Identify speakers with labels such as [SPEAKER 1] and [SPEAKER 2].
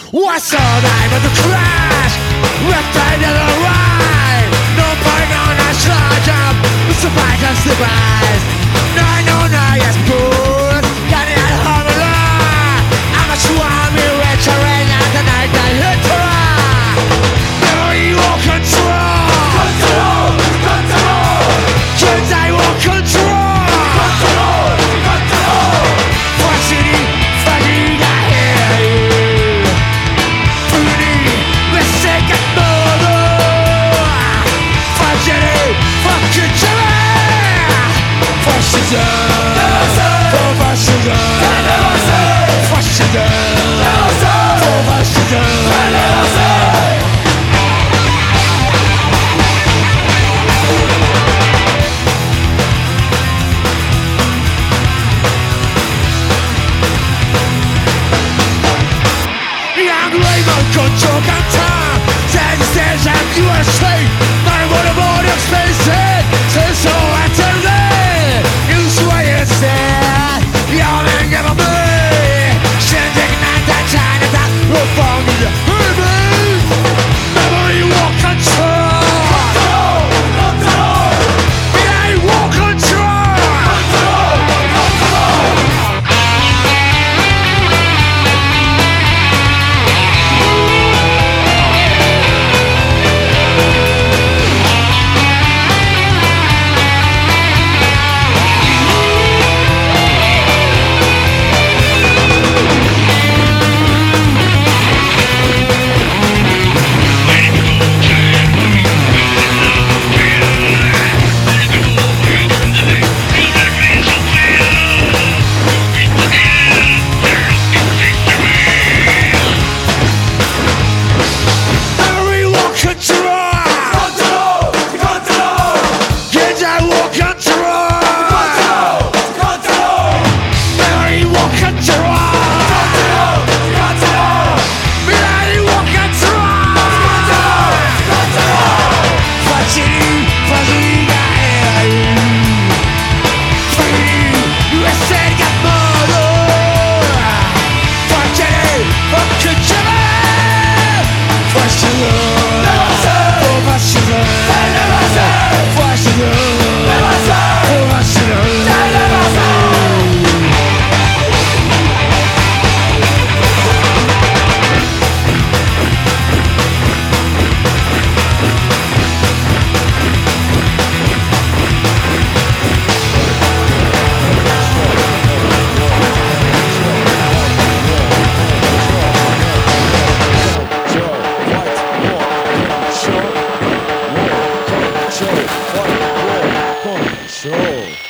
[SPEAKER 1] What's all night but the crash? Left side of the ride. No point on a slide jump. Surprise and surprise. No, yes, boys. Got it out of the line. I'm a swami veteran at the night I hit try. Now you will control. Control. Kids, I will control. Control time, says it says I'm USA. My automotive space head says so utterly. You swear it's sad, you're the never me. Sending night that Chinatown, we'll fall in the baby. Memory will control. Control. I will control. Show.